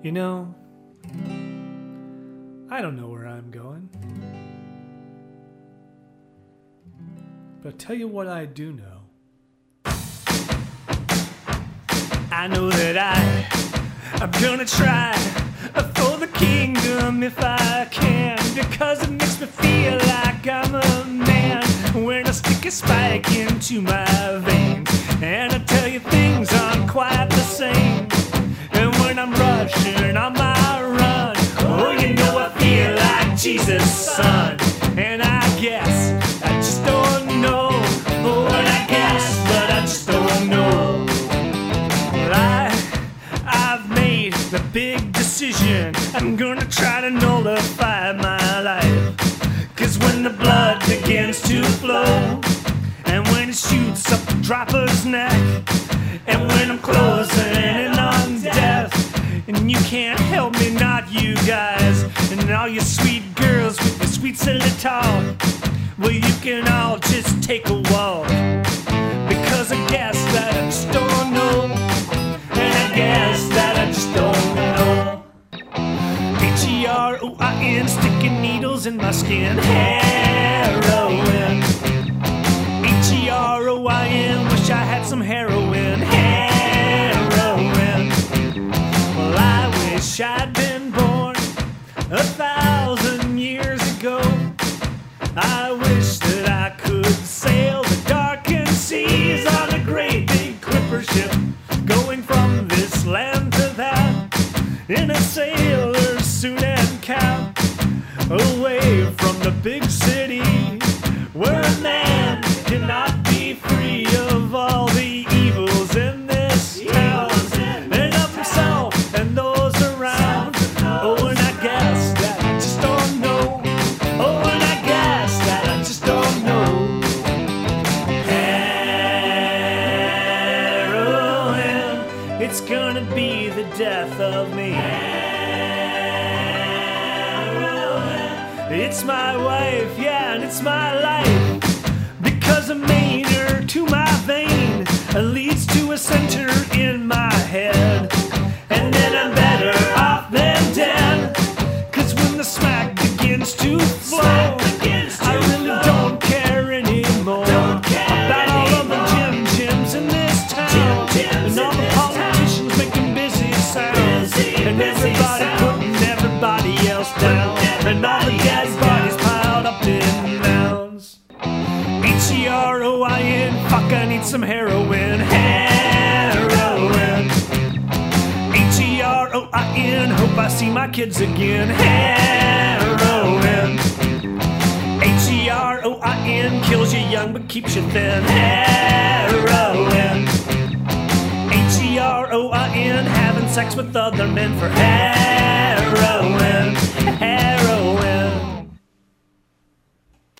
You know, I don't know where I'm going. But I'll tell you what I do know. I know that I'm gonna try for the kingdom if I can, because it makes me feel like I'm a man when I stick a spike into my veins. And I tell you things aren't quite the same. And when I'm rushing on my run, oh, you know I feel like Jesus' son. And I guess I just don't know what I guess, but I just don't know. Well, I've made the big decision. I'm gonna try to nullify my life. 'Cause when the blood begins to flow, and when it shoots up the dropper's neck, and when I'm closing in on death, and you can't help me, not you guys, and all you sweet girls with your sweet silly talk, well, you can all just take a walk. Because I guess that I just don't know, and I guess that I just don't know. Heroin, sticking needles in my skin. Heroin. Heroin, wish I had some heroin. Heroin. Well, I wish I'd been born 1,000 years ago. I wish that I could sail the darkened seas on a great big clipper ship, going from this land to that, in a sailor's suit and cap, away from the big city, where a man cannot be free of all the evils in this town, and of himself and those around. Oh, and I guess that I just don't know. Oh, and I guess that I just don't know. Heroin, it's gonna be the death of me. It's my wife, yeah, and it's my life. Because a mainer to my vein leads to a center in my head. And then I'm better off than dead. 'Cause when the smack begins to flow, I really don't care anymore about all of the gyms in this town, and all the politicians making busy sounds, and everybody putting everybody else down, and all the dead bodies piled up in mounds. Heroin, fuck, I need some heroin. Heroin. Heroin, hope I see my kids again. Heroin. Heroin, kills you young but keeps you thin. Heroin. Heroin, having sex with other men for heroin. Heroin.